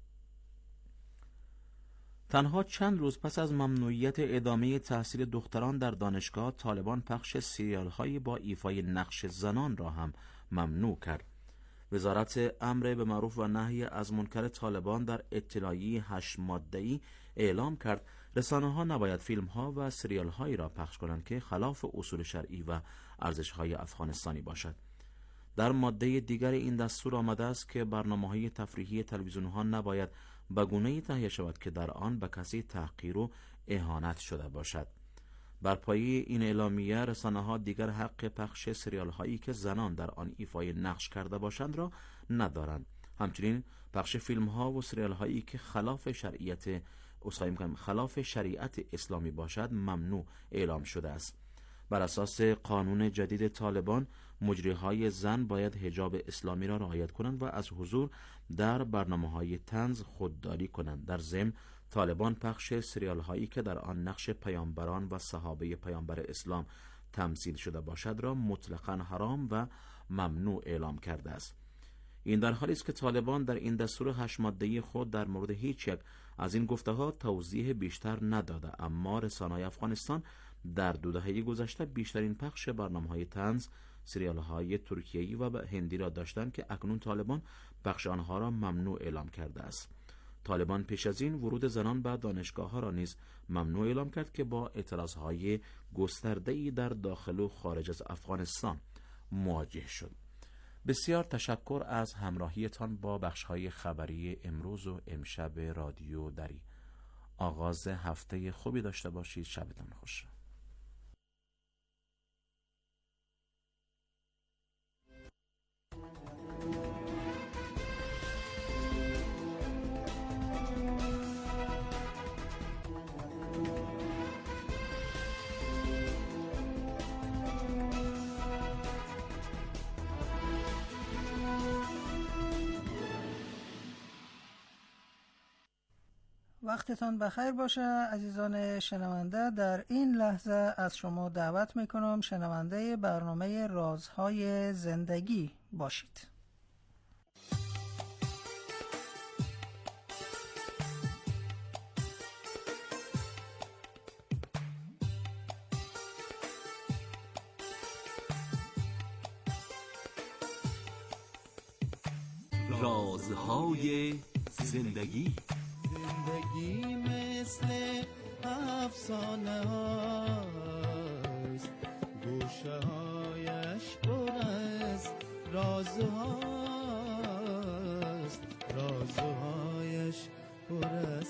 تنها چند روز پس از ممنوعیت ادامه تحصیل دختران در دانشگاه، طالبان پخش سریال‌های با ایفای نقش زنان را هم ممنوع کرد. وزارت امر به معروف و نهی از منکر طالبان در اطلاعیه هشت ماده‌ای اعلام کرد رسانه ها نباید فیلم ها و سریال هایی را پخش کنند که خلاف اصول شرعی و ارزش های افغانستانی باشد. در ماده دیگر این دستور آمده است که برنامه‌های تفریحی تلویزیون ها نباید به گونه‌ای تهیه شود که در آن به کسی تحقیر و اهانت شده باشد. بر پایه این اعلامیه رسانه ها دیگر حق پخش سریال هایی که زنان در آن ایفای نقش کرده باشند را ندارند. همچنین پخش فیلم ها و سریال هایی که خلاف شرعیت خلاف شریعت اسلامی باشد ممنوع اعلام شده است. بر اساس قانون جدید طالبان مجریهای زن باید حجاب اسلامی را رعایت کنند و از حضور در برنامه‌های طنز خودداری کنند. در ضمن طالبان پخش سریال هایی که در آن نقش پیامبران و صحابه پیامبر اسلام تمثیل شده باشد را مطلقاً حرام و ممنوع اعلام کرده است. این در حالی است که طالبان در این دستور هشت ماده‌ای خود در مورد هیچ یک از این گفته‌ها توضیح بیشتر نداده، اما رسانه‌های افغانستان در دو دهه گذشته بیشترین پخش برنامه‌های طنز، سریال‌های ترکیه‌ای و هندی را داشتند که اکنون طالبان پخش آنها را ممنوع اعلام کرده است. طالبان پیش از این ورود زنان به دانشگاه‌ها را نیز ممنوع اعلام کرد که با اعتراض‌های گسترده‌ای در داخل و خارج از افغانستان مواجه شد. بسیار تشکر از همراهیتان با بخش‌های خبری امروز و امشب رادیو دری. آغاز هفته خوبی داشته باشید. شبتان خوش. وقتتان بخیر باشه عزیزان شنونده. در این لحظه از شما دعوت میکنم شنونده برنامه رازهای زندگی باشید. رازهای زندگی. زندگی مثل افسانه هاست، گوشه هایش پر از رازهاست، رازهایش پر از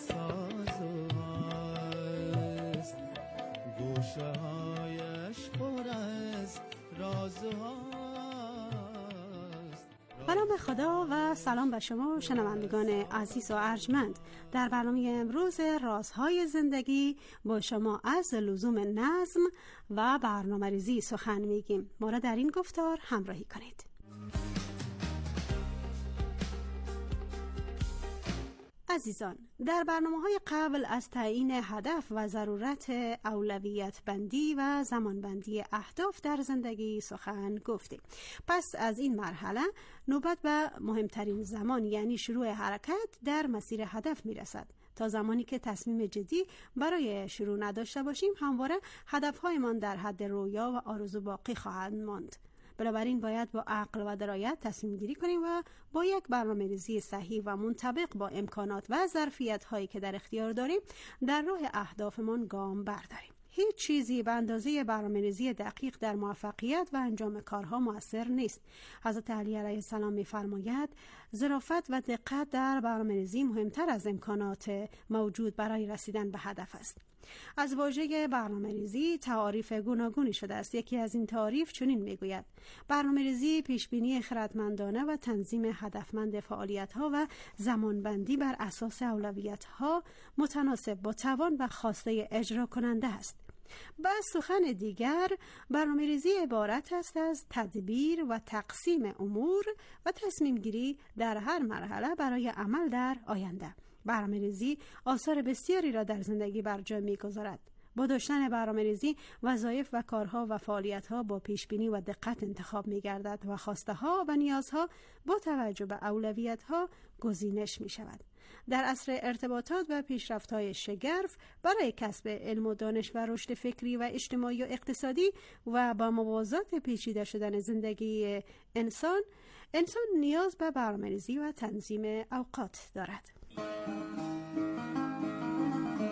سازهاست، گوشه هایش پر از رازهاست. به نام خدا و سلام به شما شنوندگان عزیز و ارجمند. در برنامه امروز رازهای زندگی با شما از لزوم نظم و برنامه‌ریزی سخن میگیم. ما را در این گفتار همراهی کنید. عزیزان، در برنامه‌های قبل از تعیین هدف و ضرورت اولویت بندی و زمان بندی اهداف در زندگی سخن گفتیم. پس از این مرحله نوبت به مهمترین زمان یعنی شروع حرکت در مسیر هدف میرسد. تا زمانی که تصمیم جدی برای شروع نداشته باشیم همواره هدف‌هایمان در حد رویا و آرزو باقی خواهند ماند. بنابراین باید با عقل و درایت تصمیم گیری کنیم و با یک برنامه‌ریزی صحیح و منطبق با امکانات و ظرفیت‌هایی که در اختیار داریم در راه اهدافمان گام برداریم. هیچ چیزی به اندازه برنامه‌ریزی دقیق در موفقیت و انجام کارها مؤثر نیست. حضرت علی علیه السلام می‌فرماید ظرافت و دقت در برنامه‌ریزی مهمتر از امکانات موجود برای رسیدن به هدف است. از واژه برنامه‌ریزی تعاریف گوناگونی شده است. یکی از این تعاریف چنین میگوید: برنامه‌ریزی پیشبینی خردمندانه و تنظیم هدفمند فعالیت‌ها و زمانبندی بر اساس اولویت‌ها متناسب با توان و خواسته اجرا کننده است. با سخن دیگر برنامه‌ریزی عبارت است از تدبیر و تقسیم امور و تصمیم گیری در هر مرحله برای عمل در آینده. برنامه‌ریزی آثار بسیاری را در زندگی بر جای می‌گذارد. با داشتن برنامه‌ریزی وظایف و کارها و فعالیت‌ها با پیشبینی و دقت انتخاب می‌گردد و خواسته‌ها و نیازها با توجه به اولویت‌ها گزینش می‌شود. در عصر ارتباطات و پیشرفت‌های شگرف برای کسب علم و دانش و رشد فکری و اجتماعی و اقتصادی و با موازات پیچیده شدن زندگی انسان، انسان نیاز به برنامه‌ریزی و تنظیم اوقات دارد.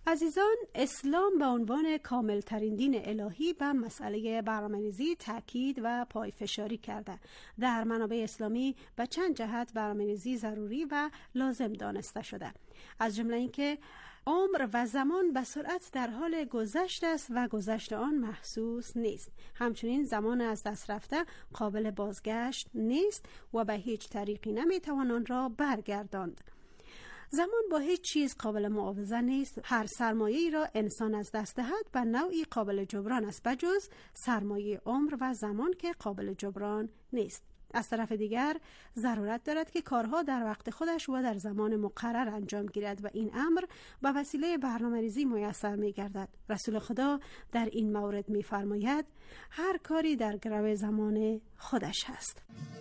عزیزان، اسلام به عنوان کاملترین دین الهی به مسئله برنامه‌ریزی تاکید و پایفشاری کرده. در منابع اسلامی به چند جهت برنامه‌ریزی ضروری و لازم دانسته شده، از جمله اینکه عمر و زمان به سرعت در حال گذشت است و گذشت آن محسوس نیست. همچنین زمان از دست رفته قابل بازگشت نیست و به هیچ طریقی نمیتوان آن را برگرداند. زمان با هیچ چیز قابل معاوضه نیست. هر سرمایه‌ای را انسان از دست دهد به نوعی قابل جبران است، بجز سرمایه عمر و زمان که قابل جبران نیست. از طرف دیگر ضرورت دارد که کارها در وقت خودش و در زمان مقرر انجام گیرد و این امر به وسیله برنامه‌ریزی میسر می‌گردد. رسول خدا در این مورد می‌فرماید هر کاری در گرو زمان خودش هست.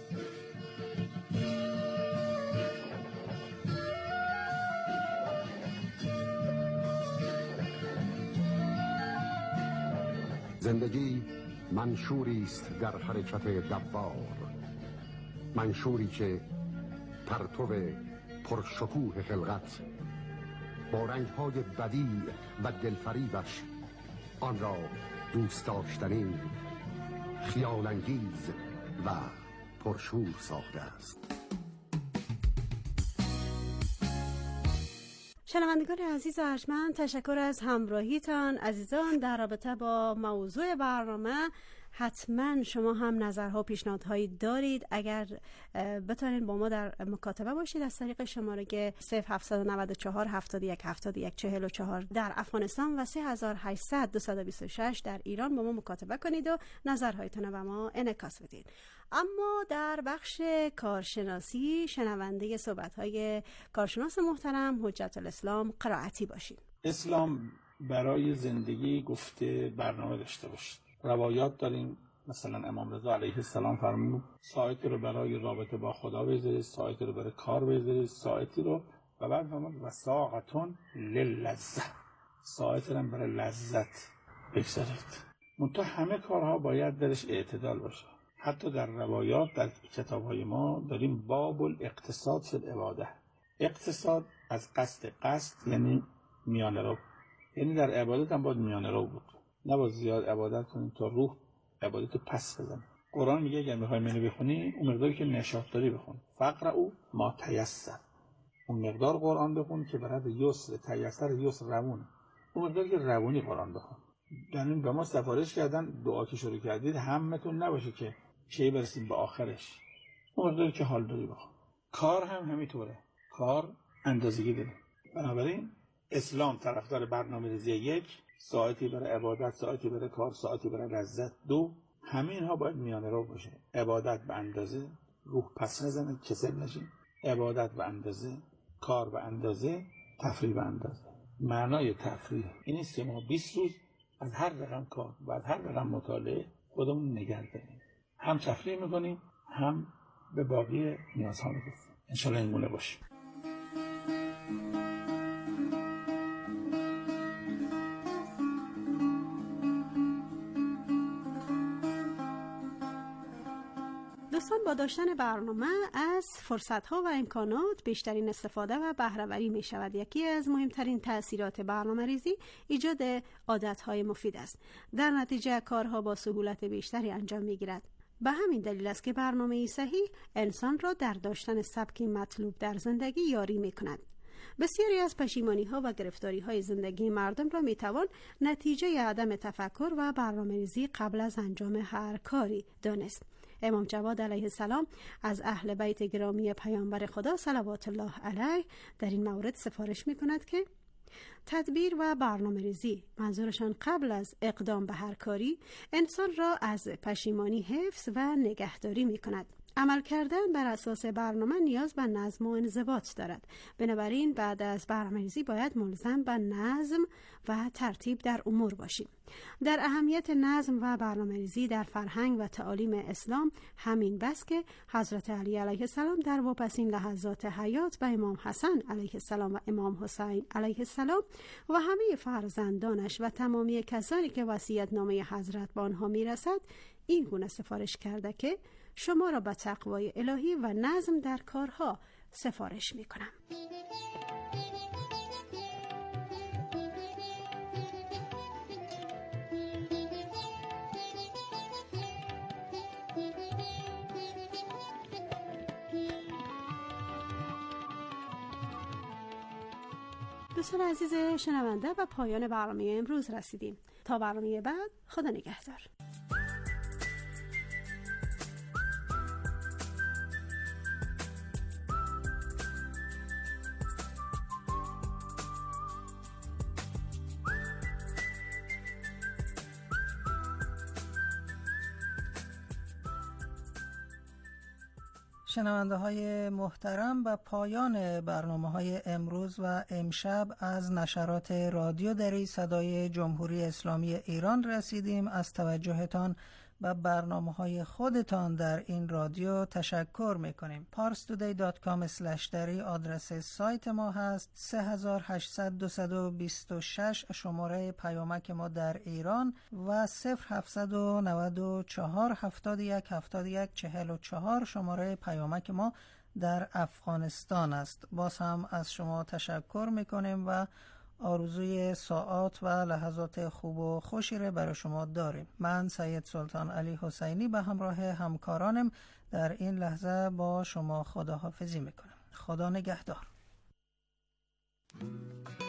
زندگی منشوری است در حرکت دوار، منشوری که پرتو پرشکوه خلقت با رنگ‌های بدیع و دلفریبش آن را دوست داشتنی، خیال‌انگیز و پرشور ساخته است. شنوندگان عزیز و ارجمند، تشکر از همراهیتان. عزیزان، در رابطه با موضوع برنامه حتما شما هم نظرها و پیشنهادهایی دارید. اگر بتونید با ما در مکاتبه باشید از طریق شماره صفر هفت نه چهار هفتاد و یک هفتاد و یک چهل و چهار در افغانستان و سه هزار و هشتصد دویست و بیست و شش در ایران با ما مکاتبه کنید و نظرهایتان رو به ما انعکاس بدید. اما در بخش کارشناسی شنونده صحبت‌های کارشناس محترم حجت الاسلام قرائتی باشید. اسلام برای زندگی گفته برنامه داشته باشید. روایات داریم، مثلا امام رضا علیه السلام فرمود ساعتی رو برای رابطه با خدا بذارید، ساعتی رو برای کار بذارید، ساعتی رو و بعد فرمود و ساعتون للذت، ساعتی رو برای لذت بگذارید. منتها همه کارها باید درش اعتدال باشه. حتی در روایات در کتاب‌های ما داریم باب الاقتصاد فی العباده. اقتصاد از قصد، قصد یعنی میانه رو، یعنی در عبادت هم باید میانه رو بود، نباید زیاد عبادت کنیم تا روح عبادت پس بزنه. قرآن میگه اگر میخوای منو بخونی اون مقداری که نشاط داری بخون، فقر او ما تیسر، اون مقدار قرآن بخون که برای یسر تیسر یسر روونه، اون مقداری که روونی قرآن بخون. یعنی به ما سفارش کردن دعا که شروع کردید همتون نباشه که کی برسیم به آخرش، اون مقداری که حال داری بخون. کار هم همینطوره، کار اندازه‌گی داره. بنابراین اسلام طرفدار برنامه‌ریزی یک، ساعتی برای عبادت، ساعتی برای کار، ساعتی برای لذت. دو، همین ها باید میانه رو باشه. عبادت به اندازه، روح پس نزنه، کسل نشین. عبادت به اندازه، کار به اندازه، تفریح به اندازه. معنای تفریح این است که ما بیست روز از هر رقم کار و از هر رقم مطالعه خودمون نگه داریم، هم تفریح میکنیم هم به باقی نیازها میرسیم. انشالله این گونه باشه. دوستان، با داشتن برنامه از فرصت‌ها و امکانات بیشترین استفاده و بهره‌وری می شود. یکی از مهمترین تأثیرات برنامه‌ریزی ایجاد عادت‌های مفید است. در نتیجه کارها با سهولت بیشتری انجام می‌گیرد. به همین دلیل است که برنامه‌ای صحیح انسان را در داشتن سبکی مطلوب در زندگی یاری می‌کند. بسیاری از پشیمانی‌ها و گرفتاری‌های زندگی مردم را می‌توان نتیجه عدم تفکر و برنامه‌ریزی قبل از انجام هر کاری دانست. امام جواد علیه السلام از اهل بیت گرامی پیامبر خدا صلوات الله علیه در این مورد سفارش می‌کند که تدبیر و برنامه‌ریزی، منظورشان قبل از اقدام به هر کاری، انسان را از پشیمانی حفظ و نگهداری می‌کند. عمل کردن بر اساس برنامه نیاز به نظم و انضباط دارد. بنابراین بعد از برنامه‌ریزی باید ملزم به نظم و ترتیب در امور باشیم. در اهمیت نظم و برنامه‌ریزی در فرهنگ و تعالیم اسلام همین بس که حضرت علی علیه السلام در واپسین لحظات حیات به امام حسن علیه السلام و امام حسین علیه السلام و همه فرزندانش و تمامی کسانی که وصیت‌نامه حضرت به آنها میرسد این گونه سفارش کرده که شما را به تقوای الهی و نظم در کارها سفارش می کنم. دوستان عزیز شنونده و پایان برنامه امروز رسیدیم. تا برنامه بعد، خدا نگهدار. شنونده های محترم، به پایان برنامه های امروز و امشب از نشرات رادیو دری صدای جمهوری اسلامی ایران رسیدیم. از توجهتان و برنامه های خودتان در این رادیو تشکر میکنیم. پارستودی دات کام اسلش دری آدرس سایت ما هست. سه هزار و هشتصد دویست و بیست و شش شماره پیامک ما در ایران و صفر هفتصد و نود و چهار هفتاد و یک هفتاد و یک چهل و چهار شماره پیامک ما در افغانستان است. باز هم از شما تشکر میکنیم و آرزوی ساعات و لحظات خوب و خوشی را برای شما داریم. من سید سلطان علی حسینی به همراه همکارانم در این لحظه با شما خداحافظی میکنم. خدا نگهدار.